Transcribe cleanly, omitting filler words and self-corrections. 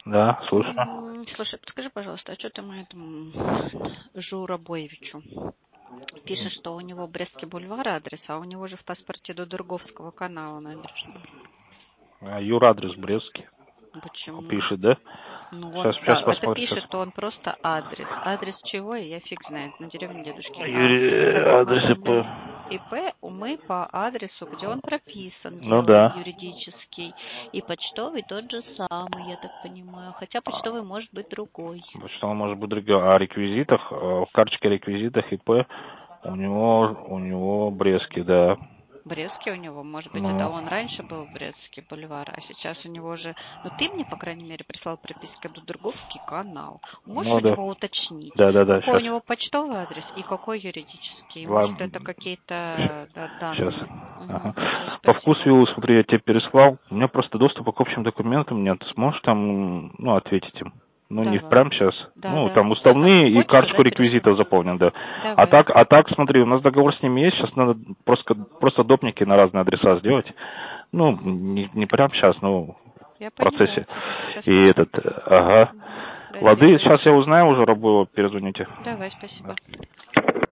Да, слушаю. Слушай, подскажи, пожалуйста, а что ты этому Жура Боевичу пишешь, что у него Брестский бульвар адрес, а у него же в паспорте до Дурговского канала набережная? Юра адрес Брестский. Почему? Пишет, да? Ну, Сейчас это посмотрим. пишет, то он просто адрес. Адрес чего, я фиг знает, на деревне дедушки. Адрес ИП. ИП мы по адресу, где он прописан, Ну делаем да. юридический. И почтовый тот же самый, я так понимаю. Хотя почтовый может быть другой. Что он может быть другой? О реквизитах, в карточке реквизитах ИП у него Брестский, да. Брестский у него, может быть, это он раньше был Брестский бульвар, а сейчас у него же... Ну, ты мне, по крайней мере, прислал приписку до Дурговский канал. Можешь у него уточнить, какой сейчас. у него почтовый адрес и какой юридический? Ладно. Может, это какие-то данные? Сейчас. Угу. Все, По спасибо. вкусу, смотри, я тебе переслал. У меня просто доступа к общим документам нет. Сможешь там, ответить им? Ну, не Давай. прямо сейчас. Да. Там Что там? уставные и Почту, карточку да, перешлю? реквизитов заполнен, да. Давай. А так, смотри, у нас договор с ними есть, сейчас надо просто допники на разные адреса сделать. Ну, не прямо сейчас, но Я в процессе. поняла. Сейчас И ага. Дай 2 Лады, сейчас минуточки. я узнаю уже, перезвоните. Давай, спасибо.